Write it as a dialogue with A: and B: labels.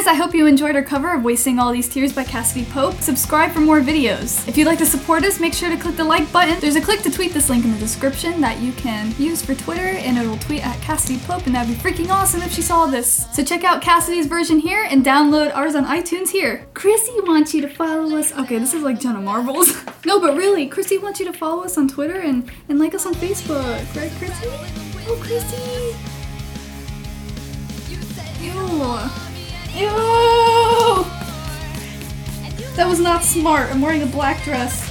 A: I hope you enjoyed our cover of Wasting All These Tears by Cassidy Pope. Subscribe for more videos. If you'd like to support us, make sure to click the like button. There's a click to tweet this link in the description that you can use for Twitter, and it'll tweet at Cassidy Pope, and that'd be freaking awesome if she saw this. So check out Cassidy's version here and download ours on iTunes here. Chrissy wants you to follow us. Okay, this is like Jenna Marbles. No, but really, Chrissy wants you to follow us on Twitter and like us on Facebook. Right, Chrissy? Oh, Chrissy. Ew. Ew! That was not smart. I'm wearing a black dress.